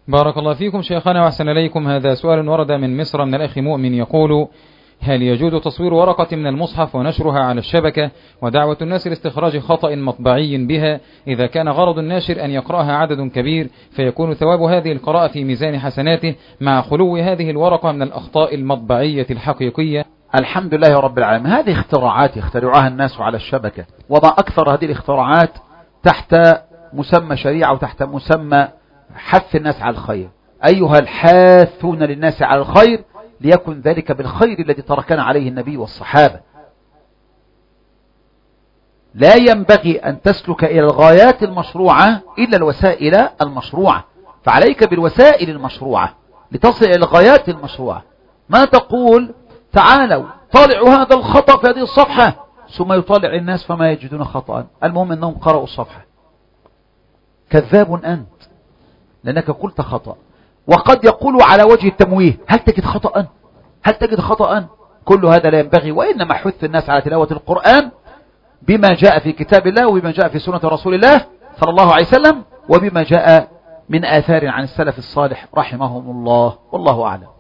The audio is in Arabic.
بارك الله فيكم شيخنا وأحسن إليكم. هذا سؤال ورد من مصر من الأخ مؤمن يقول: هل يجوز تصوير ورقة من المصحف ونشرها على الشبكة ودعوة الناس لاستخراج خطأ مطبعي بها إذا كان غرض الناشر أن يقرأها عدد كبير، فيكون ثواب هذه القراءة في ميزان حسناته مع خلو هذه الورقة من الأخطاء المطبعية الحقيقية؟ الحمد لله رب العالمين. هذه اختراعات يخترعها الناس على الشبكة، وما أكثر هذه الاختراعات تحت مسمى شريعة وتحت مسمى حث الناس على الخير. أيها الحاثون للناس على الخير ليكن ذلك بالخير الذي تركنا عليه النبي والصحابة. لا ينبغي أن تسلك إلى الغايات المشروعة إلا الوسائل المشروعة، فعليك بالوسائل المشروعة لتصل إلى الغايات المشروعة. ما تقول تعالوا طالعوا هذا الخطأ في هذه الصفحة، ثم يطالع الناس فما يجدون خطأ، المهم أنهم قرأوا الصفحة. كذاب أنت لأنك قلت خطأ. وقد يقول على وجه التمويه: هل تجد خطأ؟ هل تجد خطأ؟ كل هذا لا ينبغي، وإنما حث الناس على تلاوة القرآن بما جاء في كتاب الله وبما جاء في سنة رسول الله صلى الله عليه وسلم وبما جاء من آثار عن السلف الصالح رحمهم الله، والله أعلم.